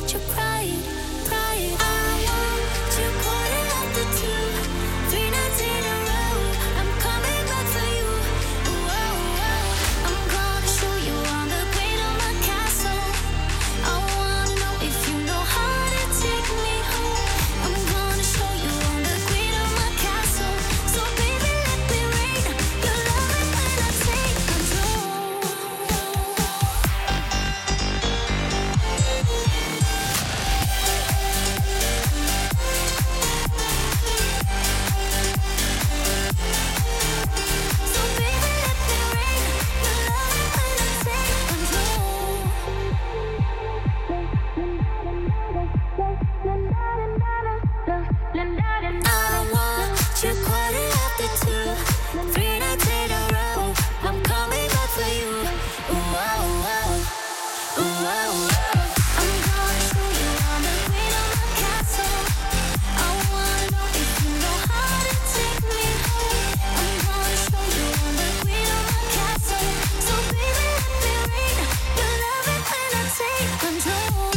your pride, pride. I want you quarter after 2, 3 nights in a row. I'm coming back for you. Whoa, whoa. I'm gonna show you on the green of my castle. I wanna know if you know how to take me home. I'm gonna show you on the green of my castle. So baby, let me rain. You love it when I take control. So baby, let me rain. You love it when I take control. I want you quarter after 2, 3 nights in a row. I'm coming back for you. Whoa, whoa, whoa. I'm gonna show you on the green of my castle. I wanna know if you know how to take me home. I'm gonna show you on the green of my castle. So baby, let me rain. You love it when I take control.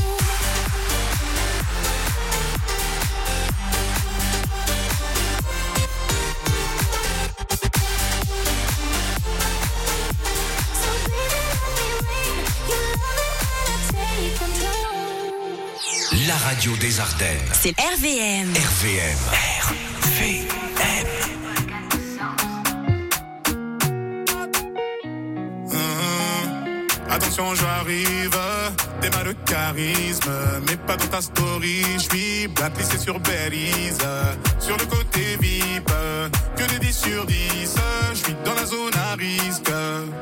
So baby, let me rain. You love it when I take control. La radio des Ardennes. C'est RVM. RVM. RVM. Attention, j'arrive, t'es mal de charisme, mais pas dans ta story. J'suis blacklisté sur Belize, sur le côté VIP, que des 10 sur 10. J'suis dans la zone à risque.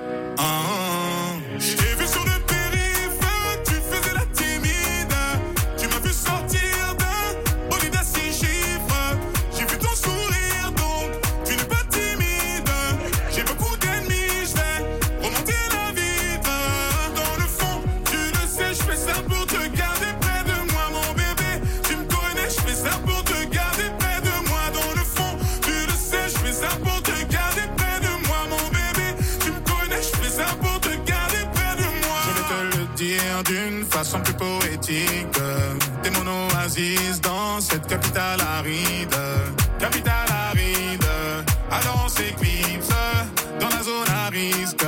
J'ai vu sur le périph', tu faisais la timide. Tu m'as vu sortir d'un bolide à 6 chiffres. J'ai vu ton sourire, donc tu n'es pas timide. J'ai beaucoup d'ennemis, j'vais remonter la vitre. Dans le fond, tu le sais, j'fais ça pour te garder près de moi, mon bébé. Tu me connais, j'fais ça pour te garder près de moi. Dans le fond, tu le sais, j'fais ça pour te garder près de moi, mon bébé. Tu me connais, j'fais ça pour te garder près de moi. Je vais te le dire d'une façon plus poétique. T'es mon oasis dans cette capitale aride. Capitale aride. Alors on s'éclipse dans la zone à risque.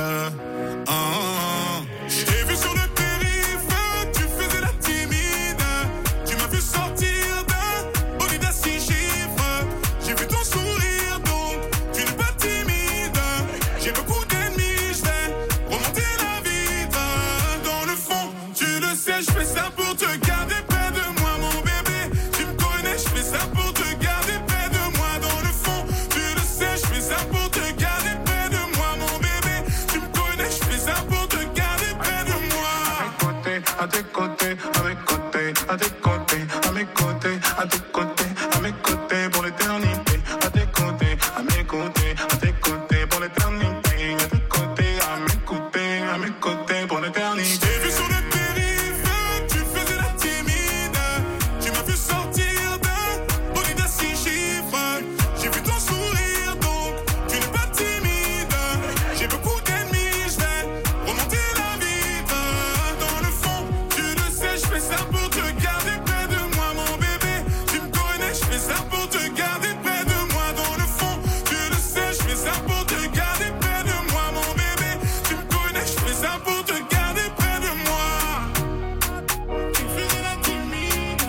J'ai vu sur le périph', tu faisais la timide. Tu m'as vu sortir d'un bolide à 6 chiffres. J'ai vu ton sourire, donc tu n'es pas timide. J'ai beaucoup d'ennemis, j'vais remonter la vitre. Dans le fond, tu le sais, j'fais ça pour te garder près de moi, mon bébé. Tu me connais, j'fais ça pour te garder près de moi. Dans le fond, tu le sais, j'fais ça pour te garder près de moi, mon bébé. Tu me connais, j'fais ça pour te garder près de moi. À tes côtés, à mes côtés, à tes côtés, à mes côtés, à tes côtés, à mes côtés pour l'éternité. À tes côtés, à mes côtés, à tes côtés pour l'éternité. À tes côtés, à mes côtés pour l'éternité. J'ai vu sur le périph', tu faisais la timide. Tu m'as vu sortir d'un bolide à 6 chiffres. J'ai vu ton sourire, donc tu n'es pas timide. J'ai beaucoup d'ennemis, j'vais remonter la vitre. Dans le fond, tu le sais, j'fais ça pour te garder près de moi, mon bébé. Tu me connais, j'fais ça pour te garder près de moi. Dans le fond, tu le sais, j'fais ça pour te garder près de moi, mon bébé. Tu me connais, j'fais ça pour te garder près de moi. Tu faisais la timide.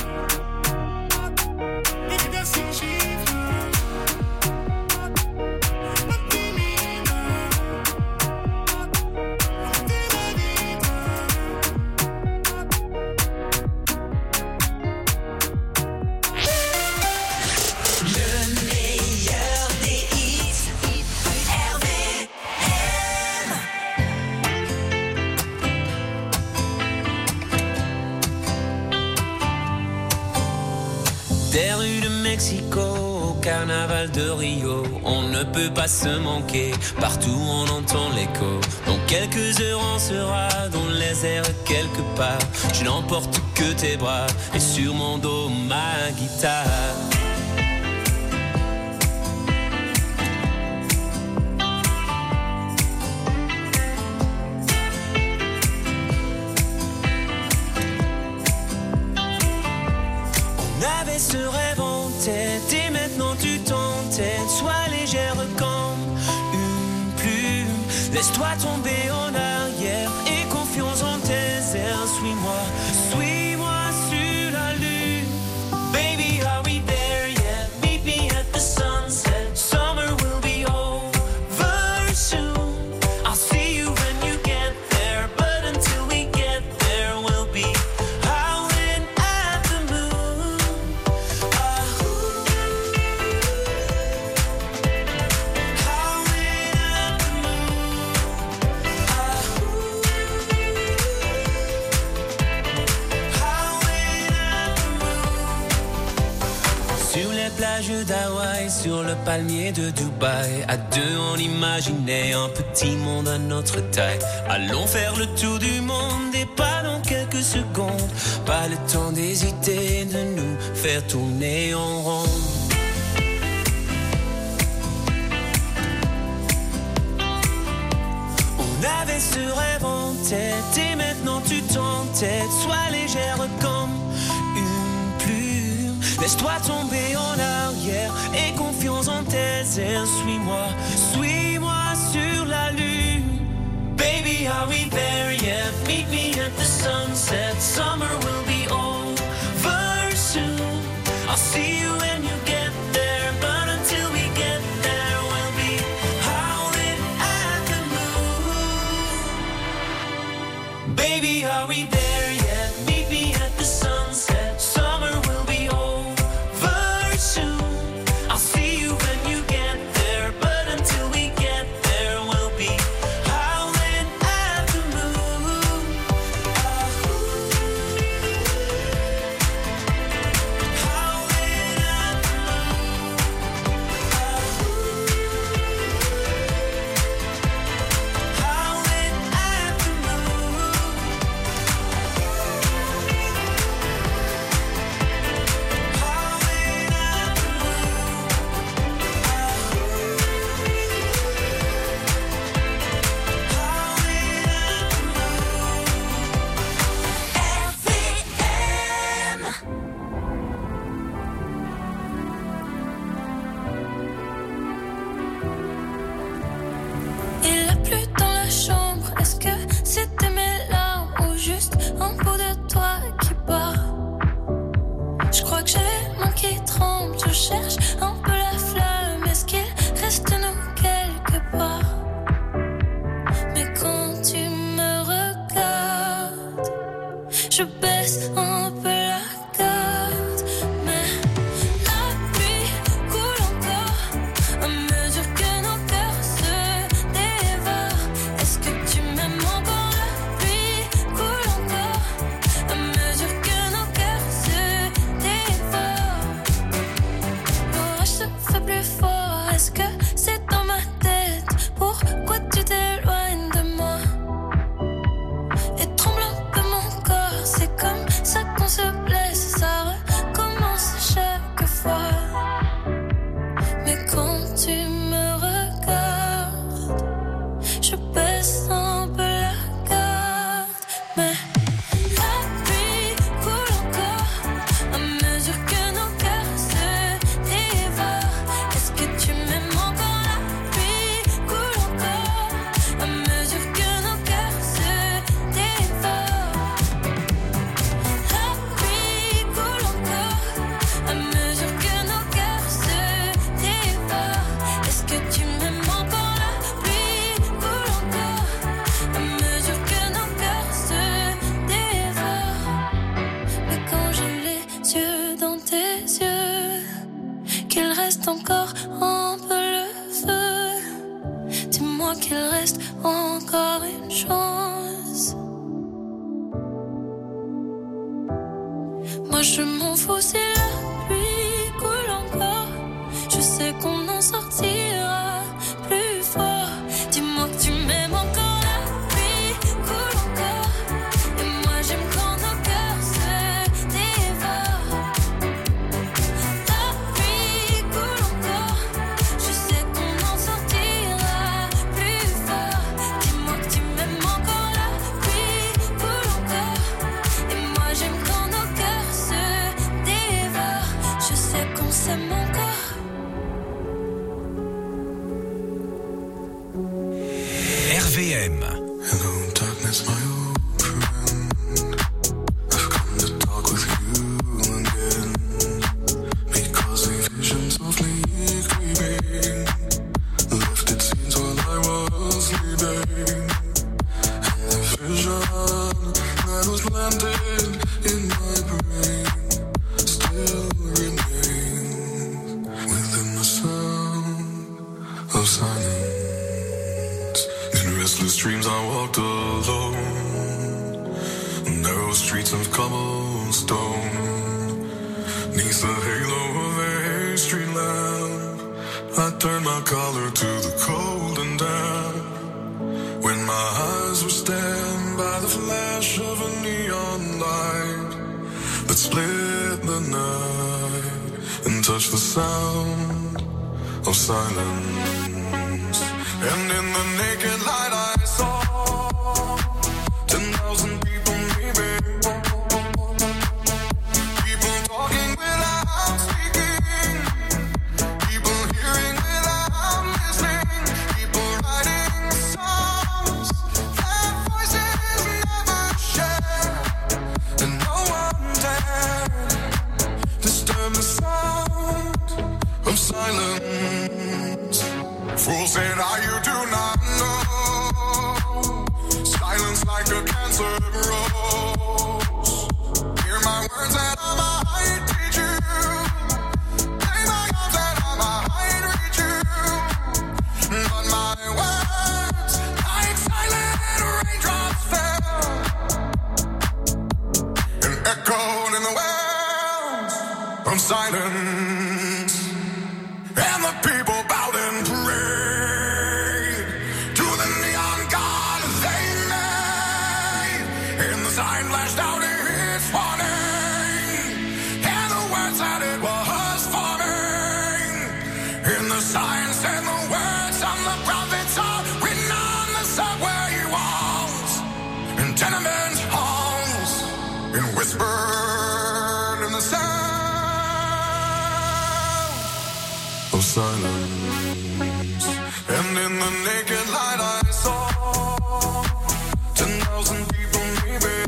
Bolide à 6 chiffres. Pas timide. Remonter la vitre. Le meilleur des hits. RVM. Des rues de Mexico au carnaval de Rio, on ne peut pas se manquer, partout on entend l'écho. Dans quelques heures on sera dans les airs quelque part. Je n'emporte que tes bras et sur mon dos ma guitare. ce rêve en tête et maintenant tu t'entêtes. Sois légère comme une plume. Laisse-toi tomber en arrière et confiance en tes airs. Suis-moi, suis-moi sur la lune. Baby, are we there yet? Meet me at the sunset. Summer will be over soon. I'll see you when you get there, but until we get there, we'll be howling at the moon. Howling at the moon. Sur les plages d'Hawaï, sur le palmier de Dubaï, à deux on imaginait un petit monde à notre taille. Allons faire le tour du monde et pas dans quelques secondes. Pas le temps d'hésiter, de nous faire tourner en rond. On avait ce rêve en tête et maintenant tu t'entêtes. Sois légère comme une plume. Laisse-toi tomber en arrière et confiance en tes airs. Suis-moi, suis-moi sur la lune. Baby, are we there yet? Meet me at the sunset. Summer will be over soon. I'll see you when you get there, but until we get there, we'll be howling at the moon. Baby, are we there yet? Meet me at the sunset. Summer will be over soon. I'll see you when you get there, but until we get there, we'll be howling at the moon. Howling at the moon. Howling at the Il a plu dans la chambre. Est-ce que c'était mes larmes ou juste un bout de toi qui bat? Je crois que j'ai les mains qui tremblent. Je cherche un peu la flamme. Est-ce qu'il reste nous quelque part? Mais quand tu me regardes, je baisse un peu la garde. Mais la pluie coule encore à mesure que nos cœurs se dévorent. Est-ce que tu m'aimes encore? La pluie coule encore à mesure que nos cœurs se dévorent. L'orage se fait plus fort. Est-ce que c'est dans ma tête? Pourquoi tu t'éloignes de moi? Et tremble un peu mon corps. C'est comme ça qu'on se blesse. Ça recommence à chaque fois. Mais quand tu me regardes, je baisse un peu la garde. Mais la pluie coule encore à mesure que nos cœurs se dévorent. Est-ce que tu m'aimes encore? La pluie coule encore à mesure que nos cœurs se dévorent. La pluie coule encore à mesure que nos cœurs se dévorent. Est-ce que tu m'aimes encore? La pluie coule encore à mesure que nos cœurs se dévorent. Mais quand j'ai les yeux dans tes yeux, qu'il reste encore un peu le feu. Dis-moi qu'il reste encore une chance. Moi je m'en fous si la pluie coule encore. Je sais qu'on en sortira plus fort. Dis-moi que tu m'aimes encore. La pluie coule encore. Et moi j'aime quand nos cœurs se dévorent. La pluie coule encore. Je sais qu'on en sortira plus fort. Dis-moi que tu m'aimes encore. La pluie coule encore. Et moi j'aime quand nos cœurs se dévorent. cobblestone. Neath the halo of a street lamp, I turned my collar to the cold and damp. When my eyes were stabbed by the flash of a neon light that split the night and touched the sound of silence. And in the naked light I saw 10,000 people maybe, people talking without speaking, people hearing without listening, people writing songs that voices never share, and no one dared disturb the sound of silence. Fool said, you do not know. Silence like a cancer grows. Hear my words that I might teach you. Lay my arms that I might reach you. But my words, like silent raindrops, fell and echoed in the wells of silence. And the people bowed and prayed to the neon god they made. And the sign flashed out its warning, and the words that it was forming. And the sign said the words on the prophets are written on the subway walls and tenement halls, and whispered in the sound of silence. And in the naked light I saw 10,000 people maybe,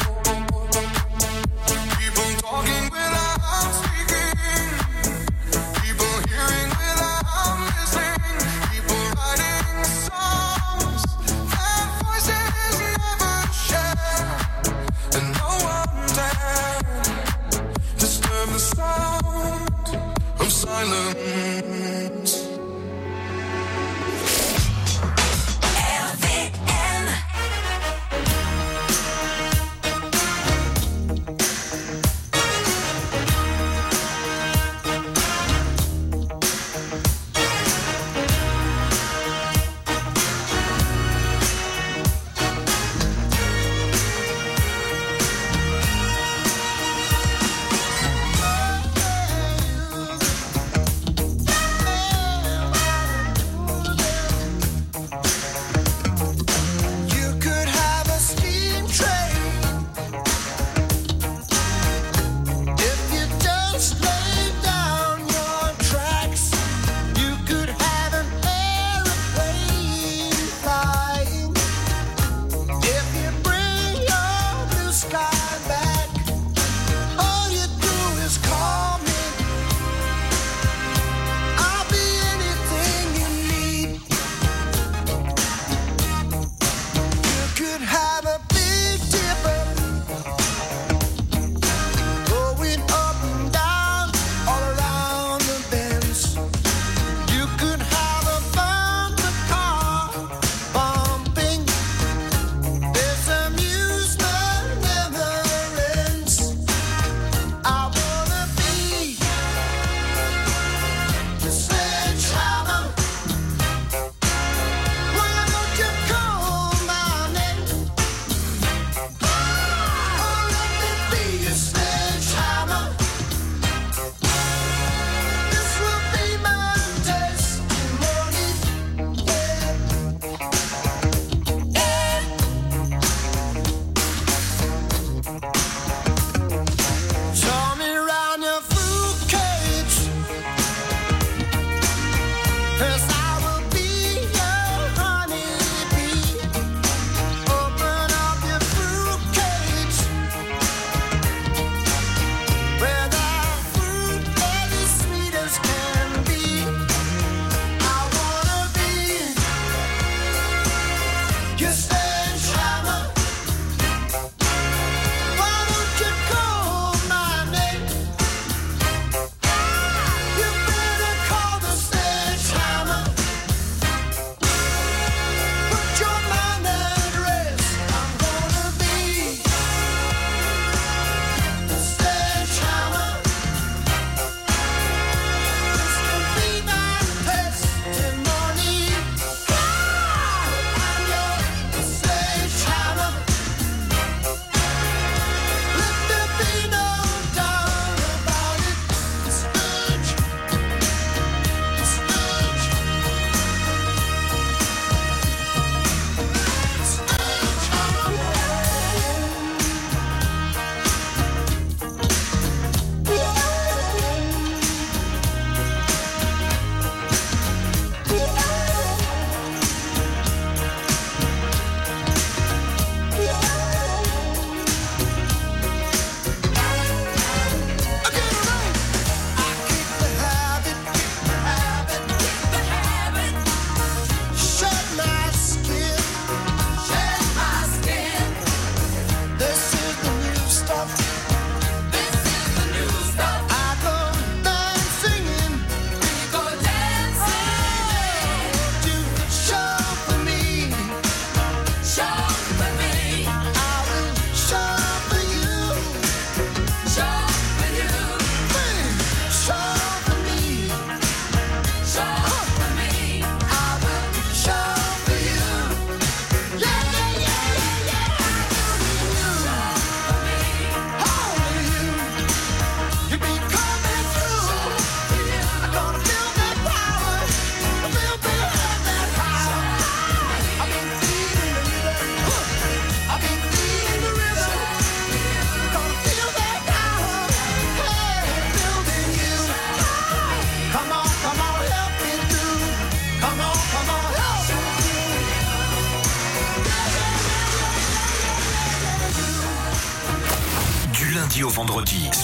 people talking without speaking, people hearing without listening, people writing songs that voices never share, and no one dared disturb the sound of silence.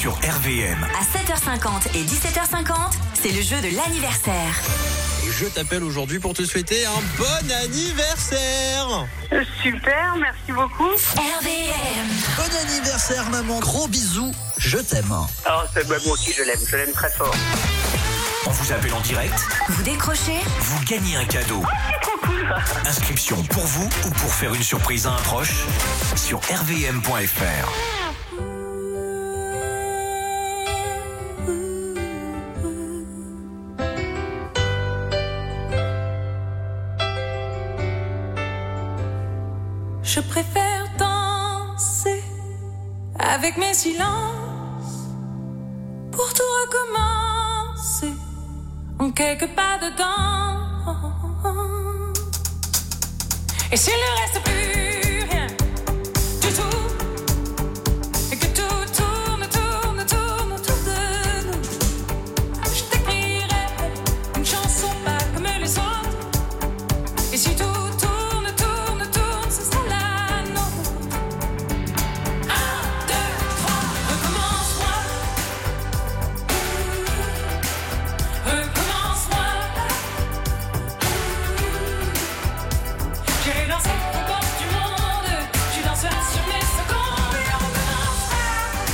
sur RVM. À 7h50 et 17h50, c'est le jeu de l'anniversaire. Et je t'appelle aujourd'hui pour te souhaiter un bon anniversaire. Super, merci beaucoup. RVM. Bon anniversaire maman, gros bisous, je t'aime. Oh, moi aussi je l'aime très fort. On vous appelle en direct, Vous décrochez? vous gagnez un cadeau. C'est trop cool. Inscription pour vous ou pour faire une surprise à un proche sur rvm.fr. Je préfère danser avec mes silences pour tout recommencer en quelques pas dedans. Et s'il ne reste plus rien du tout, et que tout tourne autour de nous, je t'écrirai une chanson pas comme les autres. Et si tout tourne, ce sera la nôtre. 1, 2, 3, recommence-moi. Recommence-moi. J'irai danser aux portes du monde. Tu danseras sur mes secondes. Et on recommencera.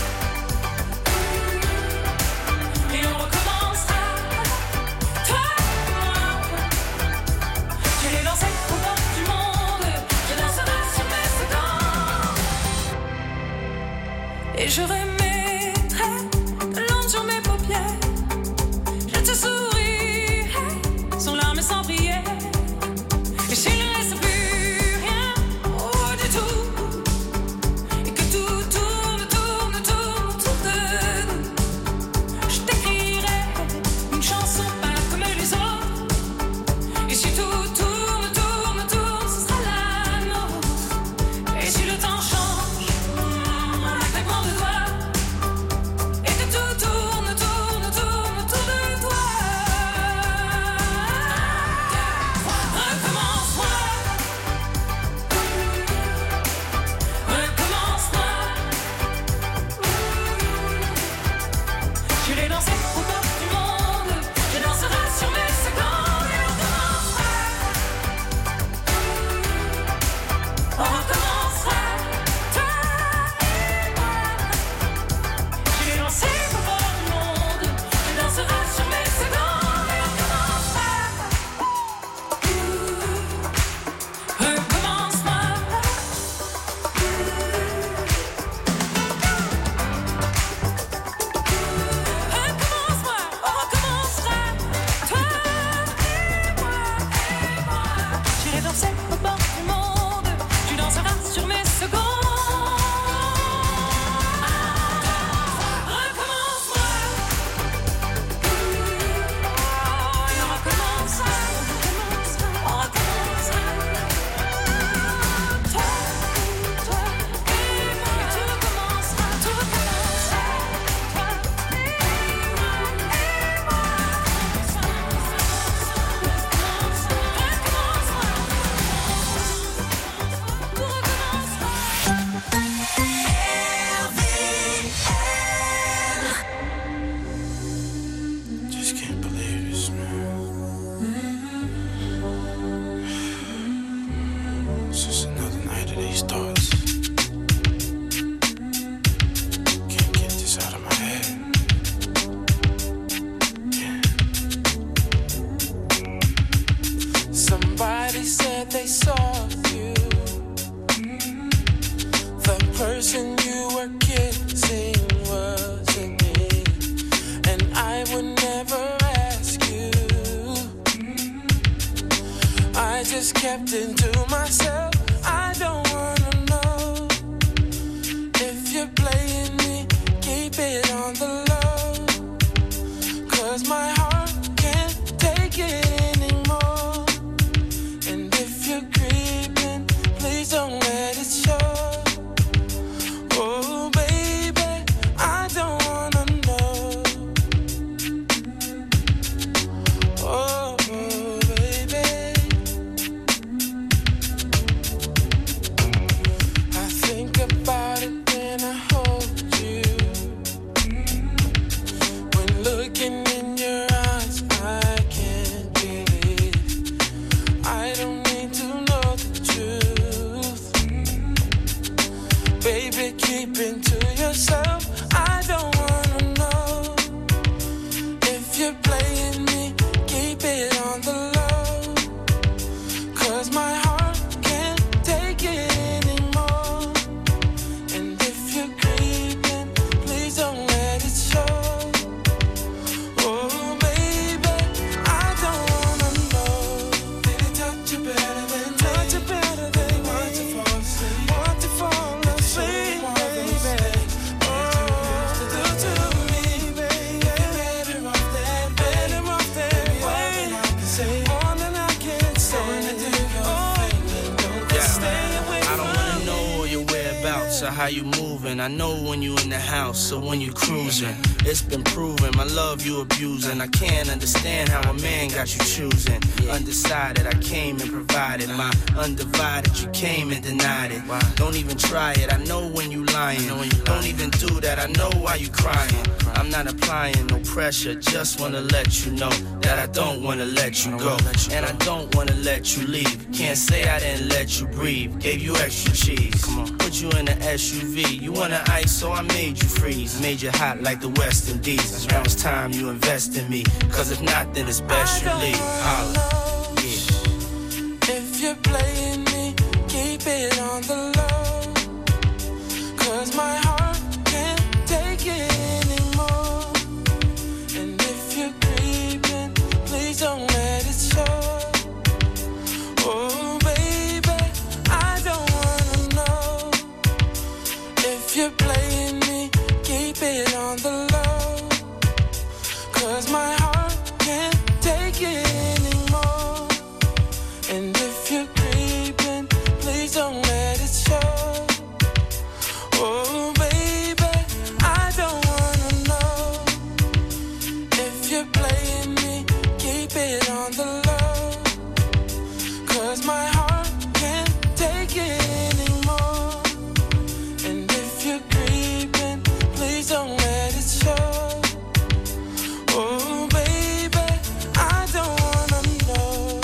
Et on recommencera. Toi et moi. J'irai danser aux portes du monde. Tu danseras sur mes secondes. Et je remettrai de l'ombre sur mes paupières. Je te sourirai sans larmes et sans prière. Et s'il ne reste plus rien du tout, et que tout tourne autour de nous, je t'écrirai une chanson pas comme les autres. Et si tout tourne, ce sera la nôtre. Et si le temps change, un claquement de doigts, et que tout tourne autour de toi. Recommence-moi. Recommence-moi. J'irai danser aux portes du monde. Je danserai sur mes secondes. Et on recommencera. On recommencera. Toi et moi. J'irai danser aux portes du monde. Je danserai sur mes secondes. Et on recommencera. Recommence-moi. Recommence-moi, on recommencera. Toi et moi. J'irai danser aux portes du monde. Tu danseras sur mes secondes. Recommence-moi. Et on recommencera. On recommencera. Toi et moi. Et tout recommencera. Tout recommencera. Toi et moi. Tout recommencera. Just can't believe this, man. It's just another night of these thoughts. Can't get this out of my head. Yeah. Somebody said they saw you. The person you were kissing wasn't me. And I would never ask you. I just kept it to myself. I don't wanna know if you're playing me. Keep it on the low. 'Cause my heart can't take it anymore. And if you're creeping, please don't let it show. Oh baby, I don't wanna know. Oh baby. how you moving. I know when you in the house or when you cruising. It's been proven, my love you abusing. I can't understand how a man got you choosing. Undecided, I came and provided. My undivided, you came and denied it. Don't even try it, I know when you lying. Don't even do that, I know why you crying. I'm not applying no pressure, just wanna let you know that I don't wanna let you go. And I don't wanna let you leave. Can't say I didn't let you breathe. Gave you extra cheese. Come on. Put you in an SUV. You want ice, so I made you freeze. Made you hot like the West Indies. Now it's time you invest in me. Cause if not, then it's best you leave. Holla. Yeah. If you're playing me, keep it on the low. Cause my heart can't take it anymore. And if you're creeping, please don't let it show. Oh baby, I don't wanna know. If you're playing me, keep it on the low. Cause my heart can't take it anymore. And if you're creeping, please don't let it show. Oh baby, I don't wanna know. If you're playing me, keep it on the low. Cause my heart can't take it anymore. And if you're creeping, please don't let it show. Oh baby, I don't wanna know.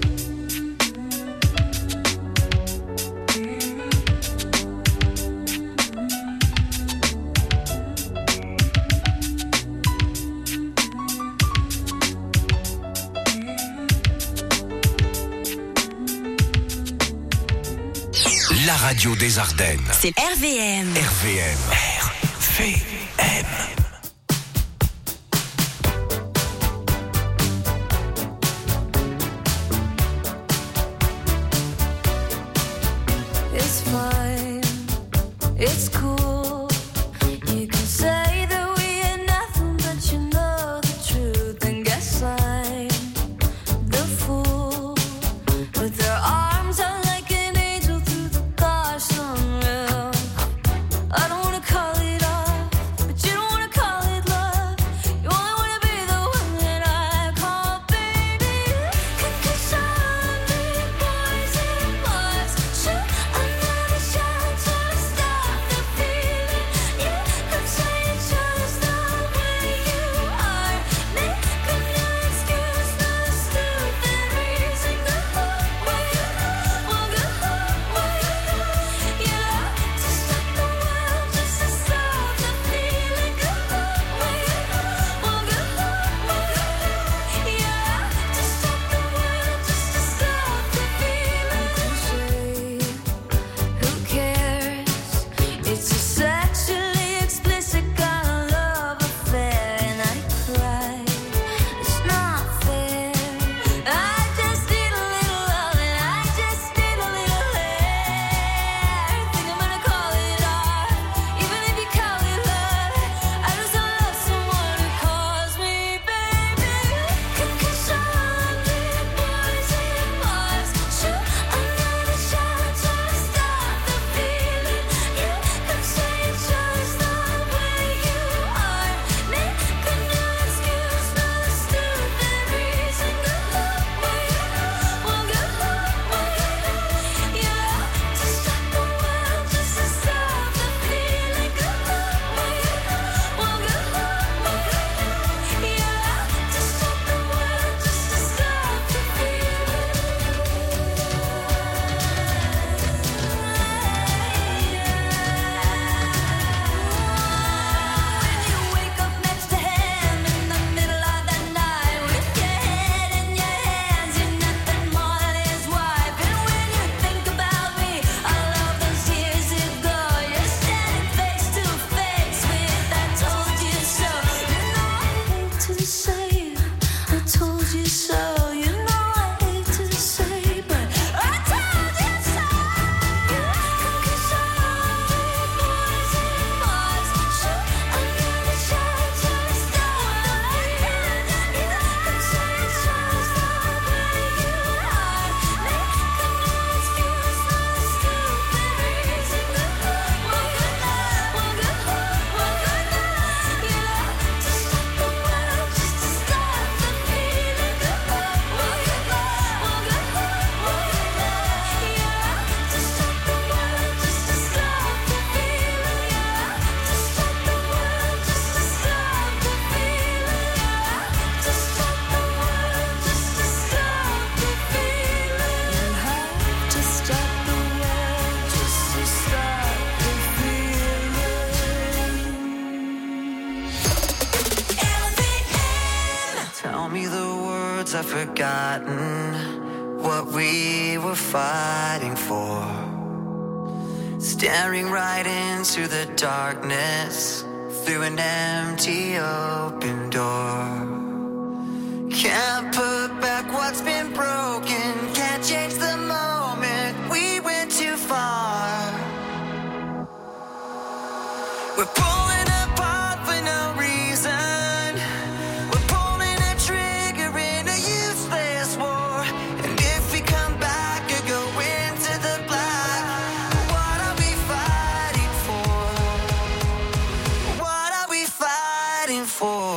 La radio des Ardennes. C'est RVM. RVM. RVM. It's fine, it's cool. You can say that we ain't nothing, but you know the truth. And guess I'm the fool. With their arms out like an angel through the car sunroof. I don't wanna call it off, words I've forgotten what we were fighting for. Staring right into the darkness through an empty open door. Can't put back what's been broken. Can't change the moment we went too far. We're pulling apart for no reason. We're pulling a trigger in a useless war. And if we come back or go into the black, what are we fighting for? What are we fighting for?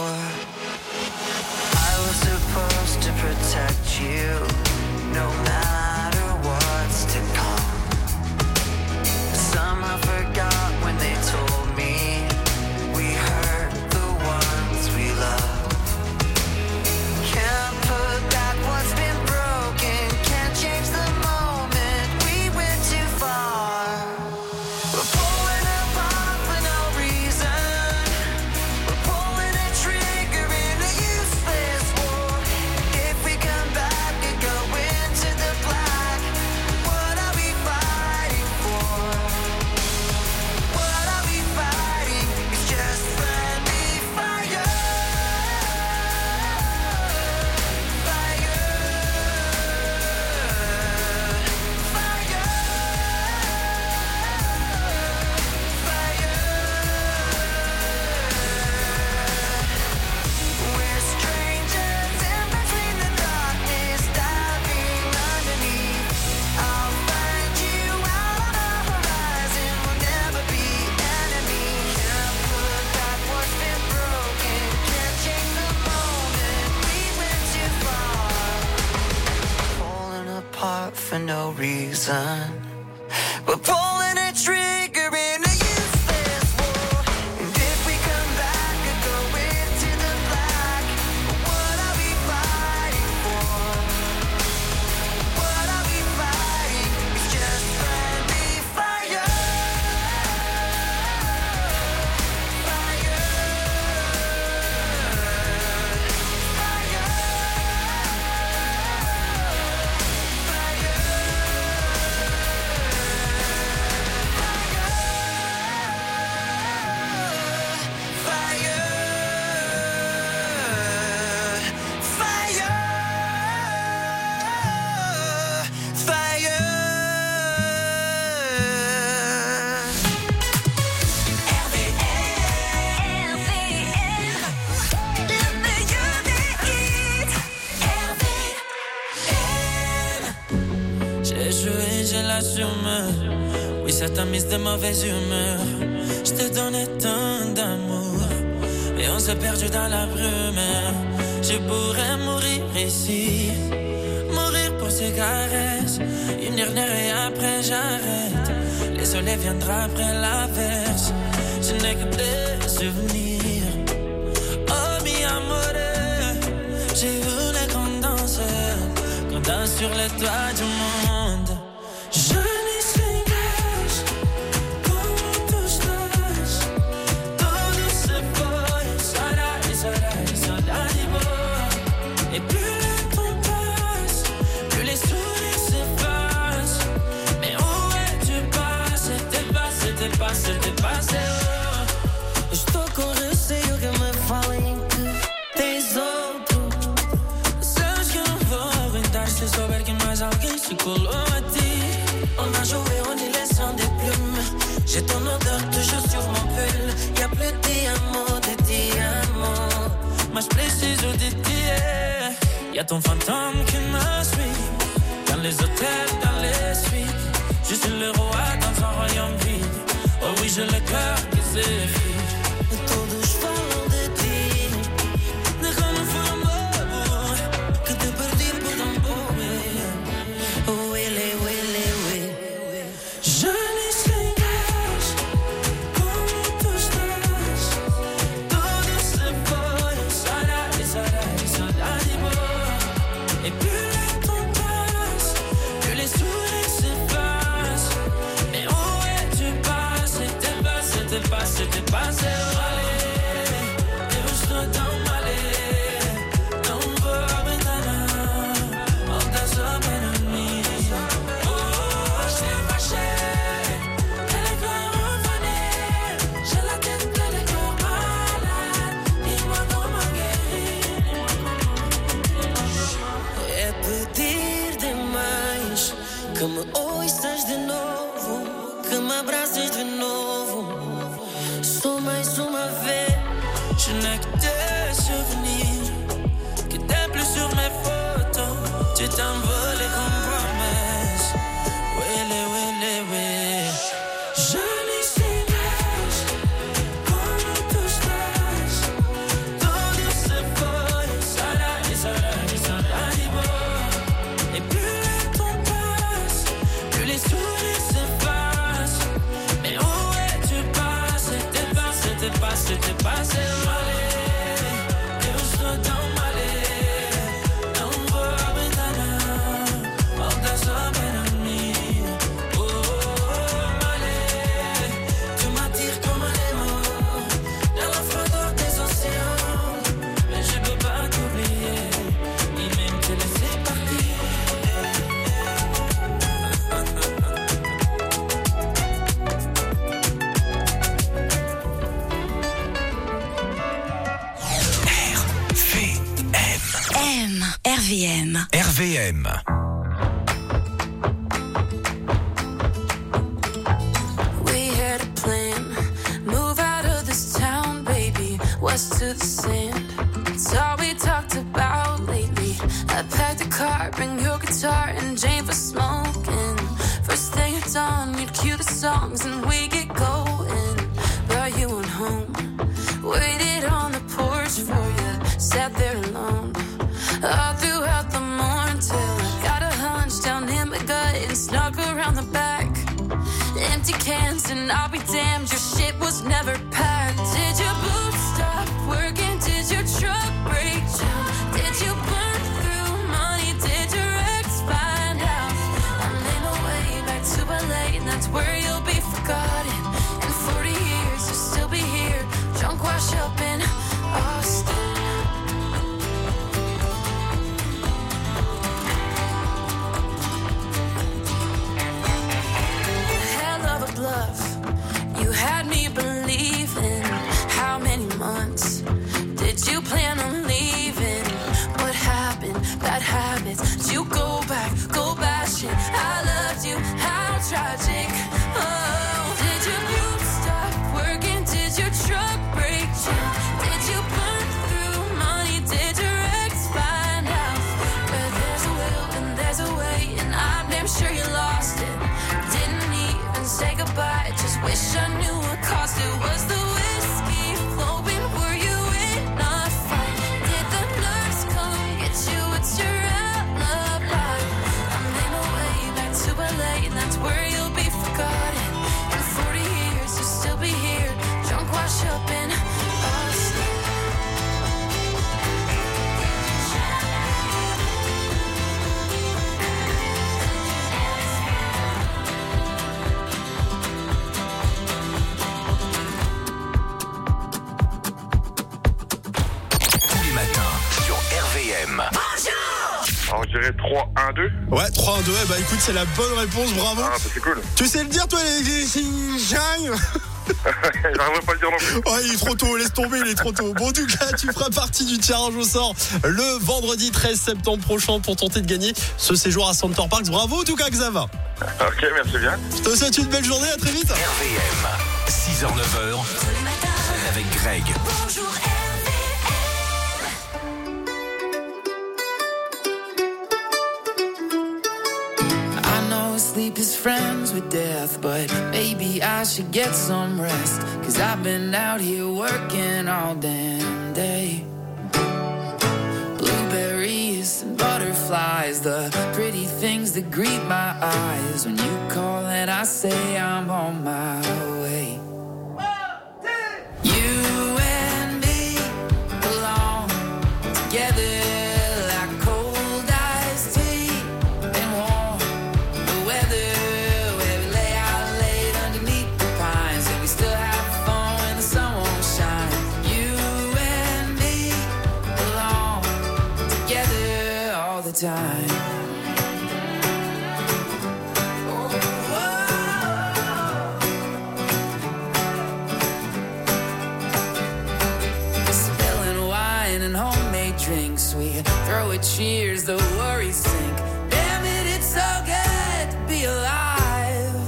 I was supposed to protect you, no matter what's to come. Somehow forgot when they told me we hurt the ones we love. Can't put back what's been broken. Can't change the moment we went too far. We're pulling apart for no reason. We're pulling a trigger in a useless war. If we come back and go into the black, what are we fighting for? What are we fighting? It's just friendly fire. Fire. We're strangers in between the darkness, diving underneath. I'll find you out on the horizon. We'll never be enemies. Can't put back what's been broken. Can't change the moment we went too far. Falling apart for no reason. We're pulling a trigger in a useless war. And if we come back and go into the black, what are we fighting for? What are we fighting? It's just friendly fire. Fire. J'ai joué, j'ai l'assumé. Oui, ça t'a mise de mauvaise humeur. Je te donnais tant d'amour, et on s'est perdu dans la brume. Je pourrais mourir ici, mourir pour ces caresses. Une dernière et après j'arrête. Le soleil viendra après l'averse. Je n'ai que des souvenirs. Oh mi amore, j'ai voulu qu'on danse sur les toits du monde. Je n'y sais pas comment tout se passe. Todo se fue, saudade boa. Et plus le temps passe, plus les sourires s'effacent. Mais où es-tu passé? T'es passé, oh. Estou com receio que me falem que tens outro. Sabes que eu não vou aguentar se souber que mais alguém se colou a ti. On a joué en élection des plumes. J'ai ton odeur toujours sur mon pull. Y'a plus de diamant. Mas preciso de ti, Y'a ton fantôme qui me suit. Dans les hôtels, dans les suites. Je suis le roi dans un royaume vide. Oh oui, j'ai le cœur qui s'effrite. Todos falam de ti. De como foi amor que te perdi por tão pouco. Uele. Je n'y sais pas comment tu estás. Todo se foi, saudade boa. Et plus le temps passe, plus les sourires s'effacent. Mais où es-tu passé? T'es passé. souvenirs qui étaient plus sur mes photos. Tu t'envolais comme promesse. Wele, wele, wele. Jolis images, como tus labios. Todo se fue, saudade, saudade, saudade boa. Et plus le temps passe, plus les sourires s'effacent. Mais où es-tu passé? T'es passé malé. Eu estou tão malé. Não vou abandonar. Volta só para mim. Oh, malé. Tu m'attires comme un aimant dans la froideur des océans. Mais je peux pas t'oublier, ni même te laisser partir. RVM. RVM. We had a plan, move out of this town, baby, west to the sand. It's all we talked about lately. I packed a car, bring your guitar and Jane for smoking. First thing at dawn, you'd cue the songs and we get going. But you went home, waited on the porch for you, sat there alone. All throughout the morning till I got a hunch down in my gut and snuck around the back. Empty cans and I'll be damned, your shit was never packed. Did your boots stop working? Did your truck break down? Did you burn through money? Did your ex find out? I made my way back to LA and that's where you'll be forgotten. In 40 years you'll still be here, drunk wash up in Austin. Bluff. You had me believing. How many months did you plan on leaving? What happened? Bad habits. Did you go bashing? I loved you. How tragic. Oh, did your boots stop working? Did your truck break down? Did you burn through money? Did your ex find out? Where there's a will and there's a way, and I'm damn sure you lost it. Say goodbye, just wish I knew what cost it. Was the whiskey flowing? Were you in a fight? Did the nurse come get you? What's your alibi? I made my way back to LA and that's where you'll be forgotten. In 40 years you'll still be here, drunk wash up in Austin. Alors je dirais 3-1-2. Ouais, 3-1-2, bah écoute, c'est la bonne réponse, bravo. Ah, bah c'est cool. Tu sais le dire, toi, les J'arriverai pas à le dire non plus. Ouais, il est trop tôt, laisse tomber, il est trop tôt. Bon, en tout cas, tu feras partie du tirage au sort le vendredi 13 septembre prochain pour tenter de gagner ce séjour à Center Parks. Bravo, en tout cas, Xava. Ok, merci bien. Je te souhaite une belle journée, à très vite. RVM, 6h-9h, avec Greg. Bonjour Sleep is friends with death, but maybe I should get some rest. Cause I've been out here working all damn day. Blueberries and butterflies, the pretty things that greet my eyes. When you call and I say I'm on my way. You and me belong together. Time. Spilling wine and homemade drinks, we throw a cheers, the worries sink. Damn it, it's so good to be alive.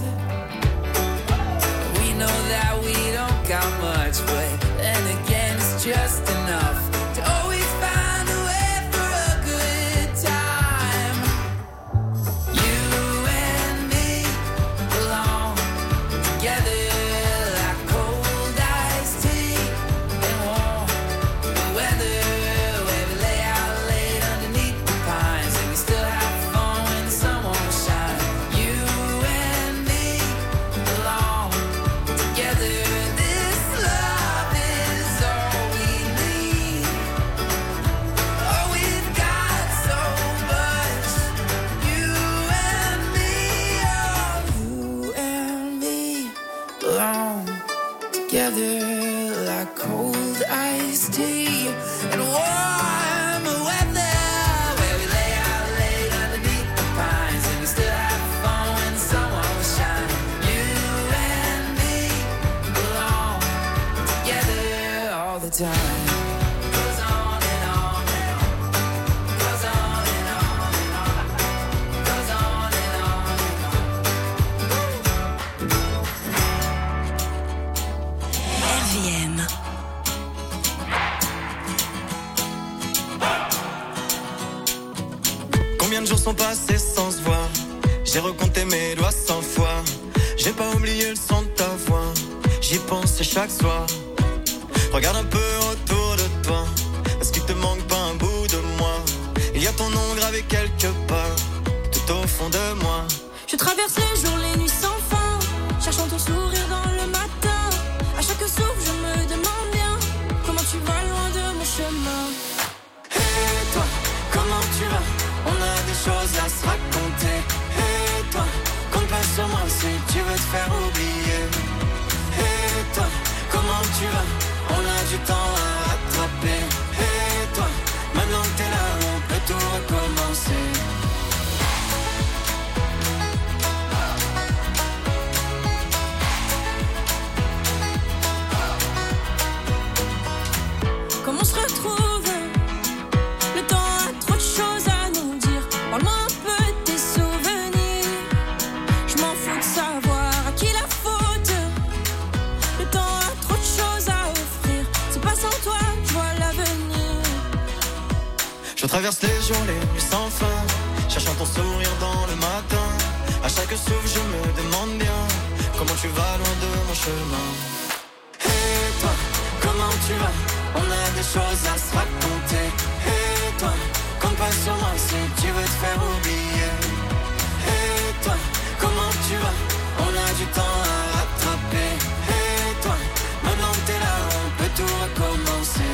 We know that we don't got much, but then again, it's just enough to Combien de jours sont passés sans se voir? J'ai recompté mes doigts 100 fois. J'ai pas oublié le son de ta voix. J'y pense chaque soir. Regarde un peu autour de toi. Est-ce qu'il te manque pas un bout de moi? Il y a ton nom gravé quelque part, tout au fond de moi. Je traverse les jours, les nuits sans fin, cherchant ton sourire dans le matin. À chaque souffle, je me demande bien comment tu vas loin de mon chemin. Et toi, comment tu vas? On a des choses à se raconter. Et toi, compte pas sur moi si tu veux te faire oublier. Et toi, comment tu vas? On a du temps à rattraper. Et toi, maintenant que t'es là, on peut tout recommencer. Comment on se retrouve? Le temps a trop de choses à nous dire. Parle-moi un peu de tes souvenirs. Je m'en fous de savoir à qui la faute. Le temps a trop de choses à offrir. C'est pas sans toi que je vois l'avenir. Je traverse les jours, les nuits sans fin, cherchant ton sourire dans le matin. À chaque souffle, je me demande bien comment tu vas loin de mon chemin. Et toi, comment tu vas? On a des choses à se raconter. Et toi, compte pas sur moi si tu veux te faire oublier. Et toi, comment tu vas? On a du temps à rattraper. Et toi, maintenant que t'es là, on peut tout recommencer.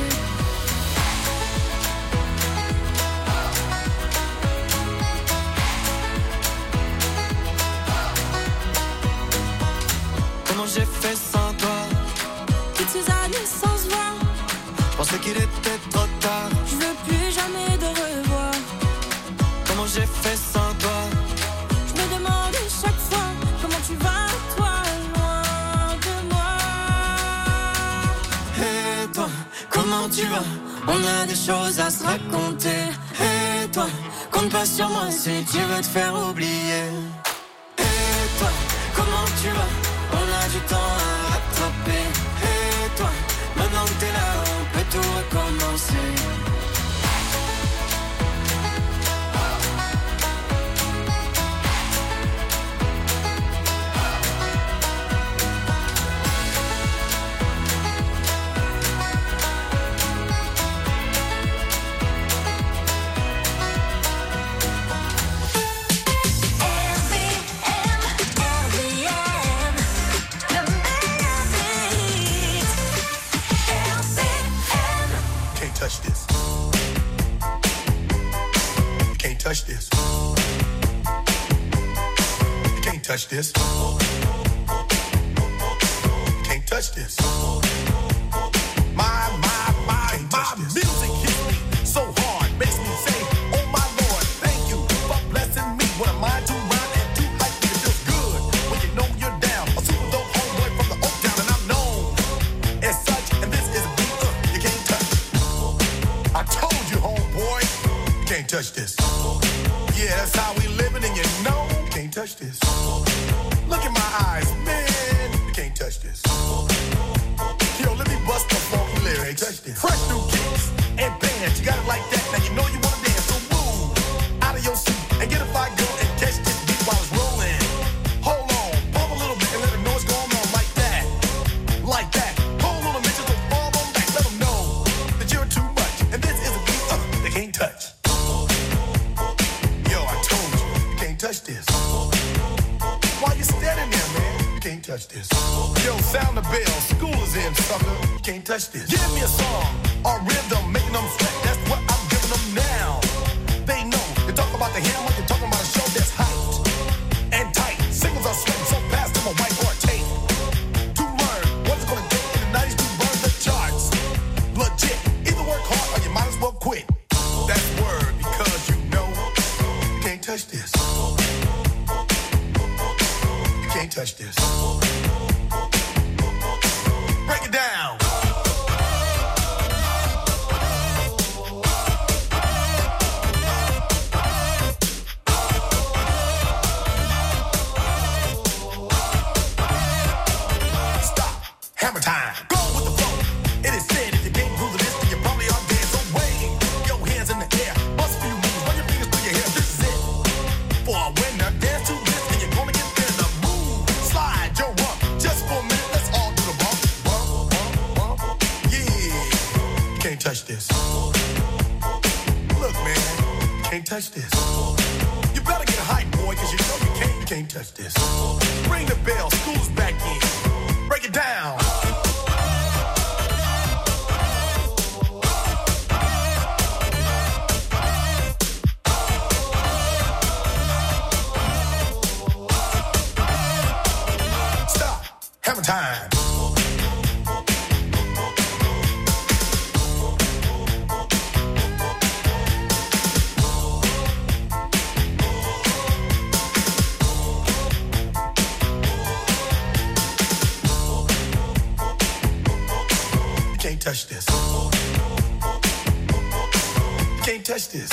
Comment j'ai fait sans toi? Toutes ces années sans se voir, je pensais qu'il était trop tard. je veux plus jamais de revoir. Comment j'ai fait sans toi? Je me demande chaque fois comment tu vas, toi, loin de moi. Et toi, comment tu vas? On a des choses à se raconter. Et toi, compte pas sur moi si tu veux te faire oublier. Et toi, comment tu vas? On a du temps à rattraper. Et toi, maintenant que t'es là, on peut tout recommencer. Touch this. You can't touch this. You can't touch this. You can't touch this. My music hits me so hard, makes me say, oh my Lord, thank you for blessing me. When I'm mind to rhyme and too hype, it feels good when you know you're down. A super dope homeboy from the Oak Town, and I'm known as such. And this is a beat you can't touch. I told you, homeboy, you can't touch this. Yeah, that's how we living, and you know you can't touch this. Look in my eyes, man, you can't touch this. Yo, let me bust the funky lyrics. Fresh new kicks and bands, you got it like that. Now you know you wanna dance, so move out of your seat and get a fire girl and catch this beat while it's rolling. Hold on, pump a little bit and let them know what's going on like that, like that. Hold on a minute, just don't fall on back. Let them know that you're too much, and this is a beat they can't touch. Yo, I told you, you can't touch this. Why you standing there, man? You can't touch this. Yo, sound the bell, school is in, sucker. You can't touch this. Give me a song or rhythm, making them sweat. That's what I'm giving them now. They know. You talk about the hammer, you're talking about a show that's hyped and tight. Singles are sweating so fast, them a whiteboard tape. To learn what it's gonna take in the 90s to burn the charts. Legit. Either work hard or you might as well quit. That's word because you know you can't touch this. You can't touch this. Break it down. touch this. Look, man, you can't touch this. You better get hype, boy, cause you know you can't touch this. Ring the bell, school's back in. Break it down. Stop. Hammer time. Touch this. You can't touch this.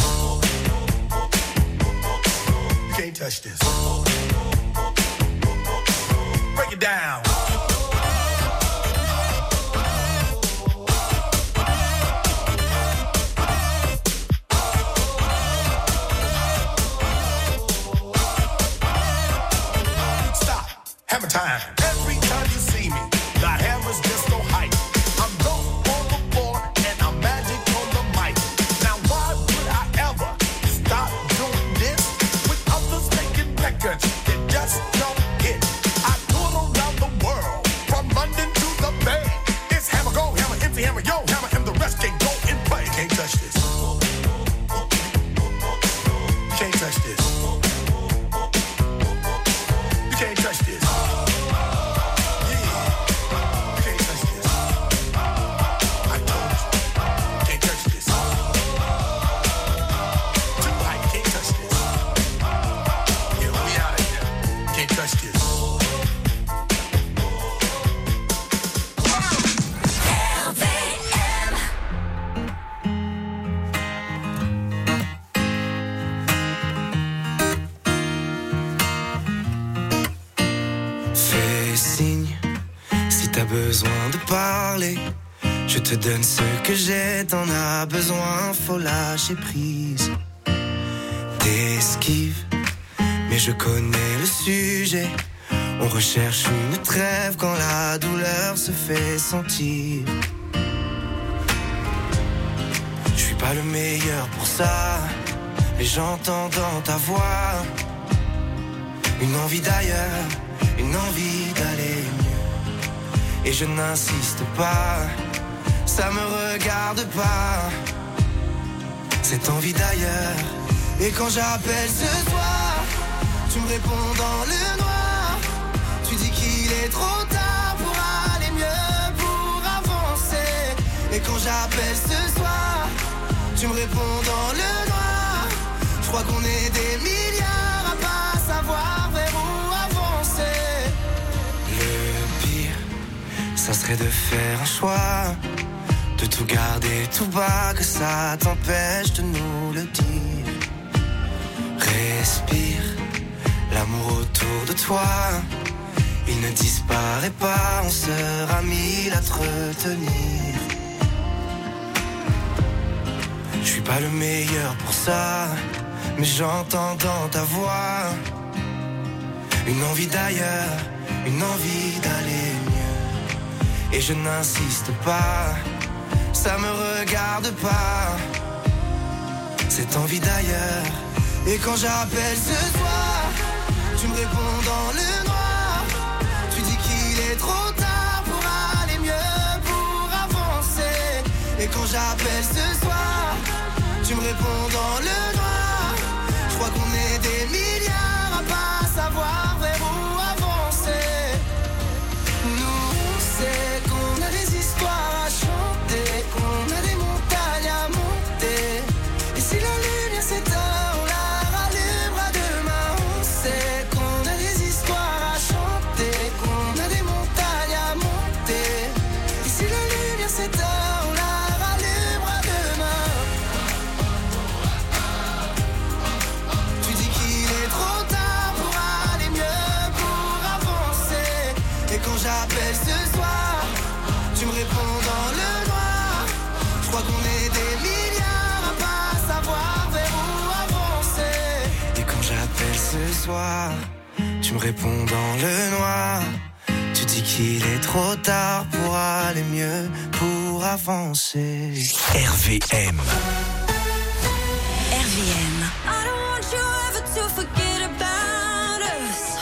You can't touch this. Break it down. Stop. Hammer time. Every time you see me, the hammer's just so hype. It just don't hit. I tour around the world, from London to the Bay. It's hammer, go, hammer, empty hammer, yo, hammer, and the rest can go and play. Can't touch this. You can't touch this. You can't touch this. Yeah, you can't touch this. I told you, can't touch this. Too high, you can't touch this. Can't touch this. Fais signe si t'as besoin de parler. Je te donne ce que j'ai, t'en as besoin, faut lâcher prise. T'esquives, mais je connais le sujet. On recherche une trêve quand la douleur se fait sentir. Je suis pas le meilleur pour ça, mais j'entends dans ta voix une envie d'ailleurs, une envie d'aller mieux. Et je n'insiste pas, ça me regarde pas, cette envie d'ailleurs. Et quand j'appelle ce soir, tu me réponds dans le noir. Tu dis qu'il est trop tard pour aller mieux, pour avancer. Et quand j'appelle ce soir, tu me réponds dans le noir. Je crois qu'on est des milliards à pas savoir vers où avancer. Le pire, ça serait de faire un choix, de tout garder tout bas, que ça t'empêche de nous le dire. Respire, l'amour autour de toi, il ne disparaît pas, on sera mille à te retenir. Je suis pas le meilleur pour ça, mais j'entends dans ta voix une envie d'ailleurs, une envie d'aller mieux. Et je n'insiste pas, ça me regarde pas, cette envie d'ailleurs. Et quand j'appelle ce soir, tu me réponds dans le noir. Tu dis qu'il est trop tard pour aller mieux, pour avancer. Et quand j'appelle ce soir, tu me réponds dans le noir. Je crois qu'on est des milliards à pas savoir vers où avancer. Nous, on sait qu'on a des histoires à chanter, qu'on a des montagnes à monter. Et si la lumière s'éteint, j'appelle ce soir, tu me réponds dans le noir. Je crois qu'on est des milliards à pas savoir vers où avancer. Et quand j'appelle ce soir, tu me réponds dans le noir. Tu dis dis qu'il est trop tard pour aller mieux, pour avancer. RVM. RVM. I don't want you ever to forget about us.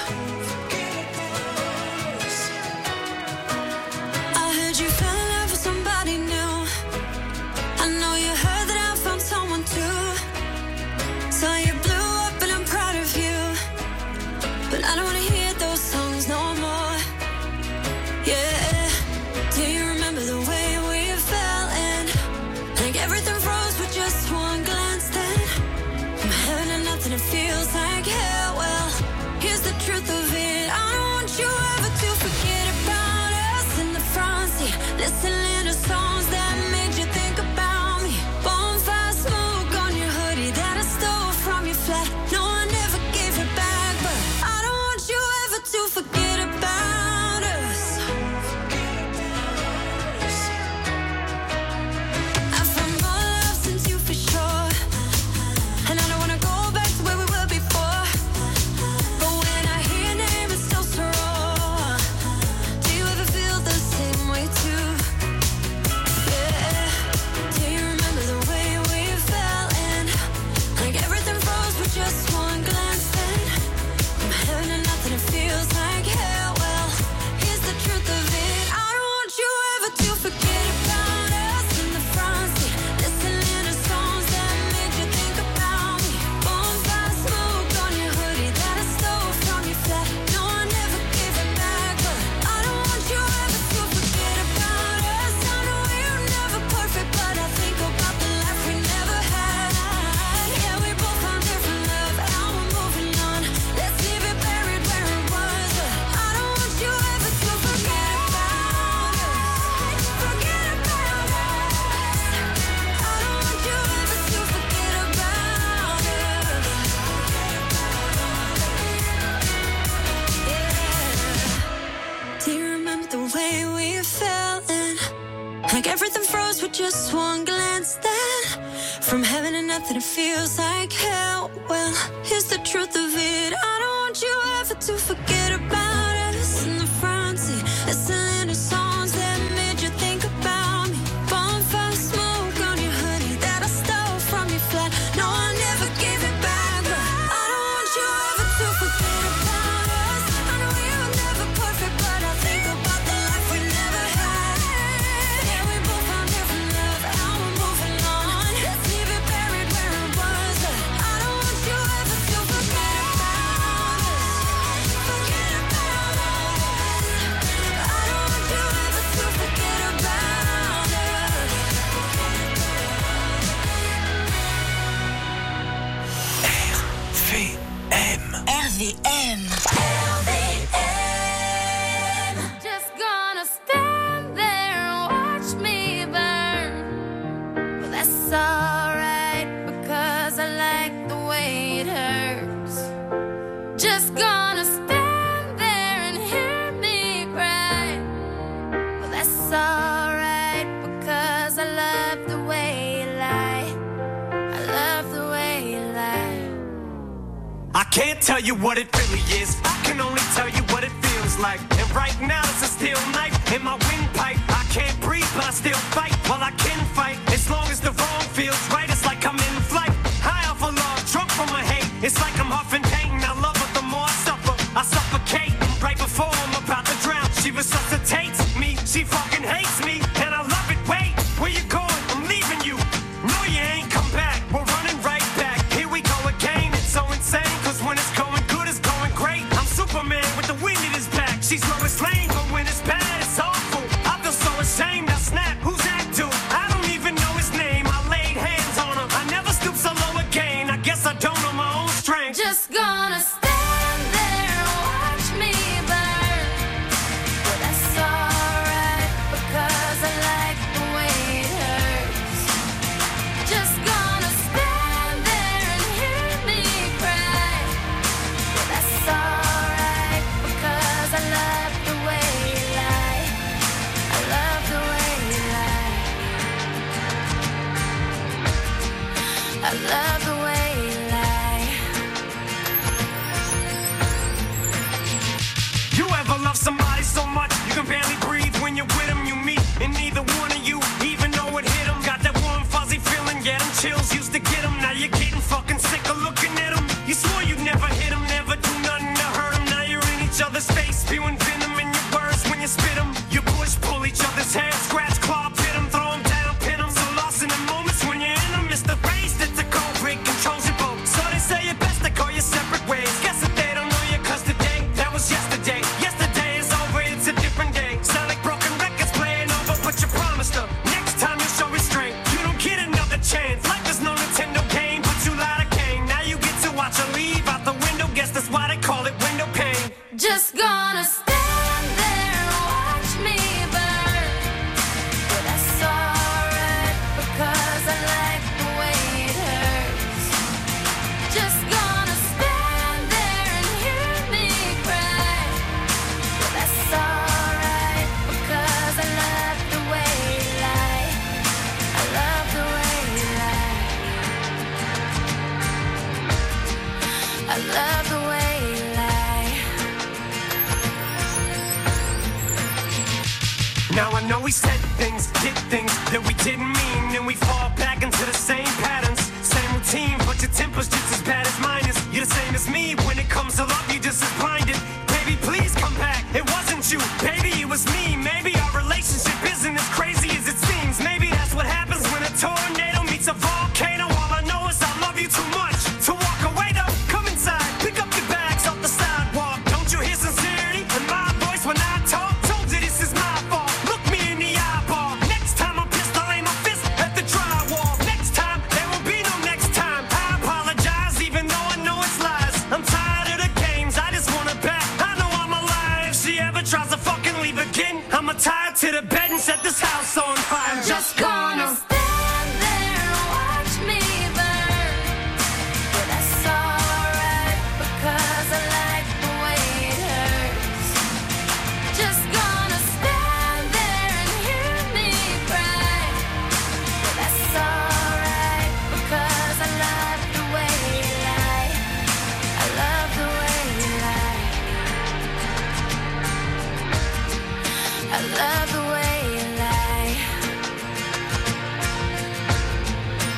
I heard you fell in love with somebody new. I know you heard that I found someone too. So you blew up and I'm proud of you. But I don't wanna hear those songs no more. Yeah. Do you remember the way we fell in? Like everything froze with just one glance then. I'm having a nothing, it feels like hell. Well, here's the truth of it. I don't want you ever to forget about us in the front seat. Listening to songs that made you think about me. Bonfire smoke on your hoodie that I stole from your flat. No, I never gave it back, but I don't want you ever to forget about us. I found more love since you for sure. And I don't wanna go back to where we were before. But when I hear your name, it's still so raw. Do you ever feel the same way too? Yeah. Do you remember the way we fell in? Like everything froze with just one glance then. I'm having a nothing, it feels like hell. Well, here's the truth of it. I don't want you ever to forget about us in the front seat. Listening to songs that made you think about me. Bonfire smoke on your hoodie that I stole from your flat. No, I never gave it back, but I don't want you ever to forget about us. I know we're never perfect, but I think about the life we never had. Yeah, we both found different love, now we're moving on. Let's leave it buried where it was, but I don't want you ever to forget about us. Forget about us. I don't want you ever to forget about us. Yeah. Do you remember the way we fell in? Like everything froze with just one glance then. From heaven to nothing, it feels like hell. Well, here's the truth of it. I don't want you ever to forget about us in the front seat. Listening to songs that made you think about me. Bonfire smoke on your hoodie that I stole from your flat. No, I never gave it back, but I don't want you ever to forget about us. I know we were never perfect, but I think about the life we never had. Yeah, we both found different love, now we're moving on. Let's leave it buried where it was, but I don't want you ever to forget about us. Forget about us. I don't want you ever to forget about us. RVM. RVM. Just gonna stand there and watch me burn. Well, that's alright because I like the way it hurts. Just gonna stand there and hear me cry. Well, that's alright because I love the way you lie. I love the way you lie. I can't tell you what it really is. I can only tell you what it feels like. And right now it's a steel knife in my windpipe. I can't breathe, but I still fight. Well, I can fight as long as the wrong feels right. It's like I'm in flight, high off of love, drunk from my hate. It's like I'm huffing pain. I love her the more I suffer. I suffocate right before I'm about to drown. She resuscitates me. She fucking hates me, and I love it. Wait, where you going? I'm leaving you. No, you ain't come back. We're running right back. Here we go again. It's so insane, cause when it's going good, it's going great. I'm Superman with the wind in his back. She's Lois Lane, but when it's bad, it's awful. I feel so ashamed. I snap. Who's that dude? I don't even know his name. I laid hands on him. I never stoop so low again. I guess I don't know my own strength. Just gonna stand there and watch me burn. Well, that's alright because I like the way it hurts. Just gonna stand there and hear me cry. Well, that's alright because I love the way you lie. I love the way you lie. I love the way you lie. You ever love somebody so much you we said things, did things that we didn't mean, and we fall